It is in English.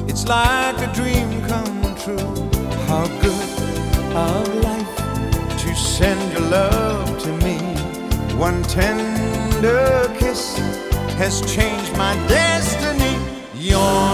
It's like a dream come true. How good of life to send your love to me. One tender kiss has changed my destiny. You're